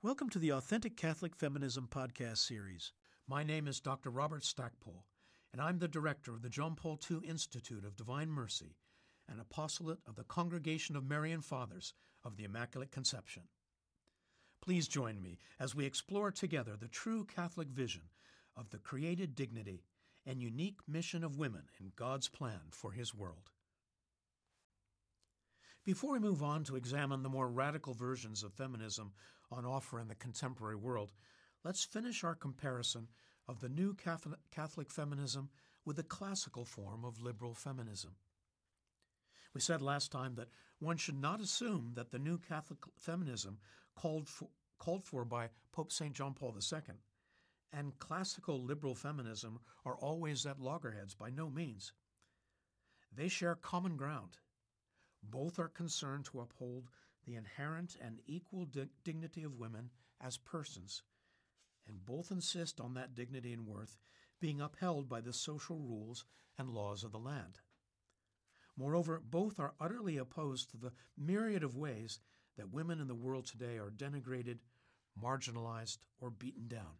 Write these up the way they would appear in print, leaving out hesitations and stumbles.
Welcome to the Authentic Catholic Feminism podcast series. My name is Dr. Robert Stackpole, and I'm the director of the John Paul II Institute of Divine Mercy, an apostolate of the Congregation of Marian Fathers of the Immaculate Conception. Please join me as we explore together the true Catholic vision of the created dignity and unique mission of women in God's plan for His world. Before we move on to examine the more radical versions of feminism on offer in the contemporary world, let's finish our comparison of the new Catholic feminism with the classical form of liberal feminism. We said last time that one should not assume that the new Catholic feminism called for by Pope St. John Paul II and classical liberal feminism are always at loggerheads, by no means. They share common ground. Both are concerned to uphold the inherent and equal dignity of women as persons, and both insist on that dignity and worth being upheld by the social rules and laws of the land. Moreover, both are utterly opposed to the myriad of ways that women in the world today are denigrated, marginalized, or beaten down.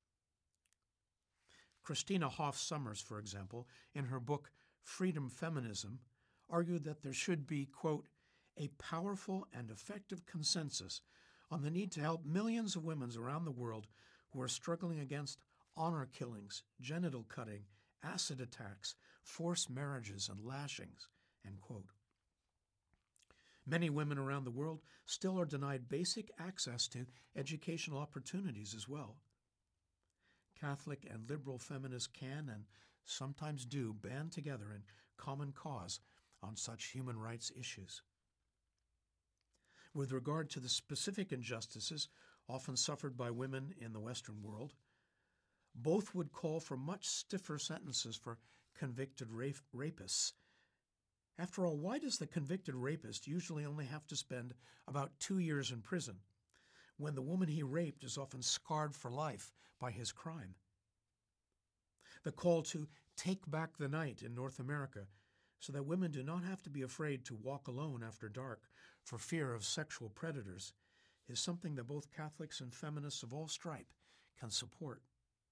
Christina Hoff Sommers, for example, in her book Freedom Feminism, argued that there should be, quote, a powerful and effective consensus on the need to help millions of women around the world who are struggling against honor killings, genital cutting, acid attacks, forced marriages, and lashings, end quote. Many women around the world still are denied basic access to educational opportunities as well. Catholic and liberal feminists can and sometimes do band together in common cause on such human rights issues. With regard to the specific injustices often suffered by women in the Western world, both would call for much stiffer sentences for convicted rapists. After all, why does the convicted rapist usually only have to spend about 2 years in prison, when the woman he raped is often scarred for life by his crime? The call to take back the night in North America so that women do not have to be afraid to walk alone after dark for fear of sexual predators is something that both Catholics and feminists of all stripe can support.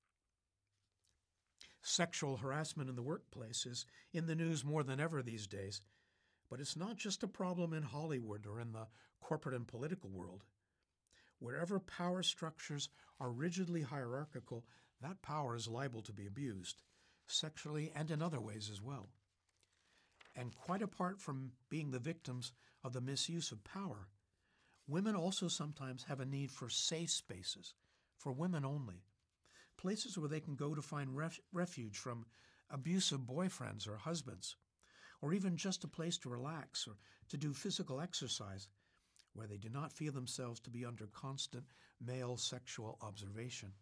Sexual harassment in the workplace is in the news more than ever these days, but it's not just a problem in Hollywood or in the corporate and political world. Wherever power structures are rigidly hierarchical, that power is liable to be abused, sexually and in other ways as well. And quite apart from being the victims of the misuse of power, women also sometimes have a need for safe spaces, for women only, places where they can go to find refuge from abusive boyfriends or husbands, or even just a place to relax or to do physical exercise, where they do not feel themselves to be under constant male sexual observation.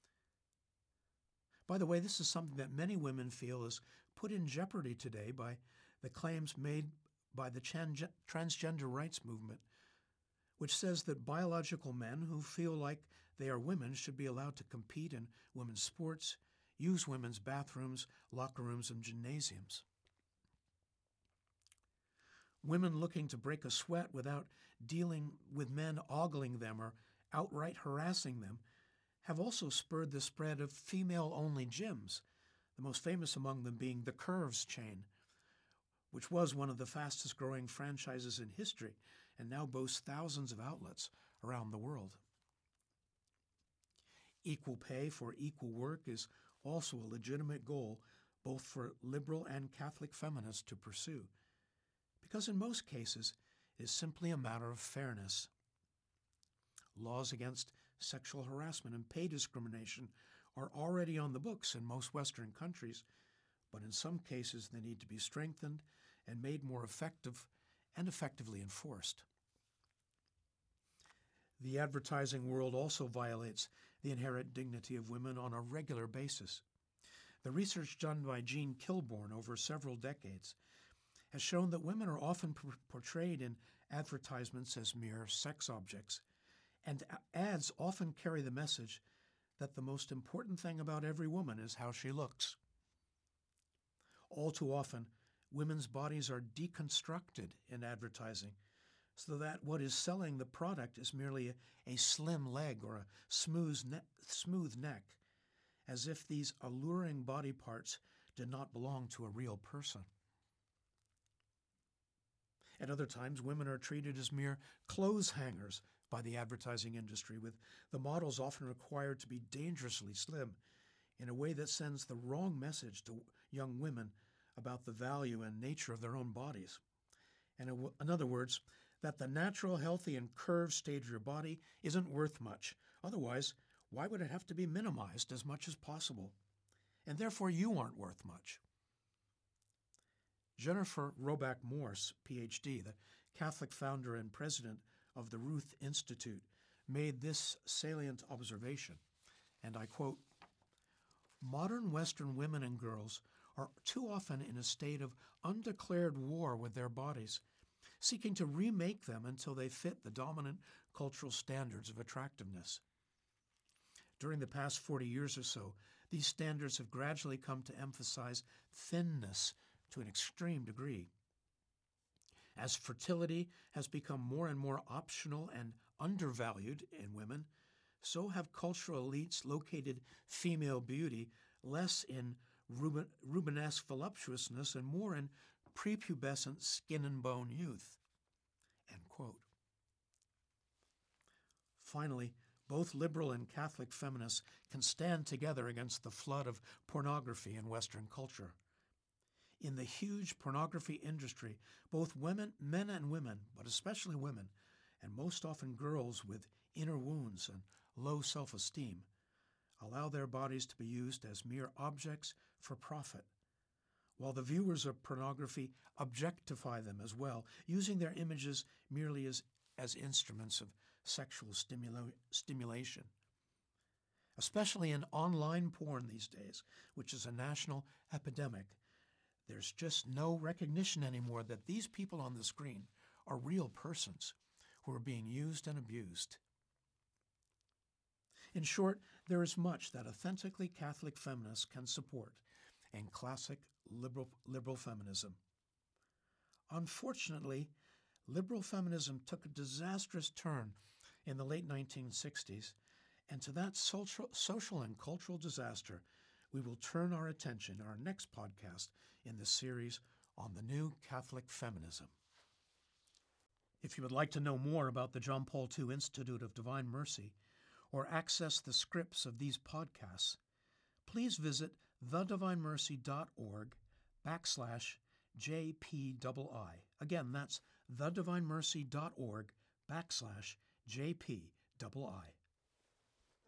By the way, this is something that many women feel is put in jeopardy today by the claims made by the transgender rights movement, which says that biological men who feel like they are women should be allowed to compete in women's sports, use women's bathrooms, locker rooms, and gymnasiums. Women looking to break a sweat without dealing with men ogling them or outright harassing them have also spurred the spread of female-only gyms, the most famous among them being the Curves chain, which was one of the fastest-growing franchises in history and now boasts thousands of outlets around the world. Equal pay for equal work is also a legitimate goal both for liberal and Catholic feminists to pursue, because in most cases it is simply a matter of fairness. Laws against sexual harassment and pay discrimination are already on the books in most Western countries, but in some cases they need to be strengthened and made more effective and effectively enforced. The advertising world also violates the inherent dignity of women on a regular basis. The research done by Jean Kilbourne over several decades has shown that women are often portrayed in advertisements as mere sex objects, and ads often carry the message that the most important thing about every woman is how she looks. All too often, women's bodies are deconstructed in advertising so that what is selling the product is merely a slim leg or a smooth neck, as if these alluring body parts did not belong to a real person. At other times, women are treated as mere clothes hangers by the advertising industry, with the models often required to be dangerously slim in a way that sends the wrong message to young women about the value and nature of their own bodies. And in other words, that the natural, healthy, and curved state of your body isn't worth much. Otherwise, why would it have to be minimized as much as possible? And therefore, you aren't worth much. Jennifer Roback Morse, Ph.D., the Catholic founder and president of the Ruth Institute, made this salient observation, and I quote, "Modern Western women and girls are too often in a state of undeclared war with their bodies, seeking to remake them until they fit the dominant cultural standards of attractiveness. During the past 40 years or so, these standards have gradually come to emphasize thinness to an extreme degree. As fertility has become more and more optional and undervalued in women, so have cultural elites located female beauty less in Rubenesque voluptuousness and more in prepubescent skin and bone youth." End quote. Finally, both liberal and Catholic feminists can stand together against the flood of pornography in Western culture. In the huge pornography industry, both men and women, but especially women, and most often girls with inner wounds and low self-esteem, allow their bodies to be used as mere objects for profit, while the viewers of pornography objectify them as well, using their images merely as instruments of sexual stimulation. Especially in online porn these days, which is a national epidemic, there's just no recognition anymore that these people on the screen are real persons who are being used and abused. In short, there is much that authentically Catholic feminists can support in classic liberal feminism. Unfortunately, liberal feminism took a disastrous turn in the late 1960s, and to that social and cultural disaster, we will turn our attention in our next podcast in the series on the new Catholic feminism. If you would like to know more about the John Paul II Institute of Divine Mercy or access the scripts of these podcasts, please visit thedivinemercy.org/JPII. Again, that's thedivinemercy.org/JPII.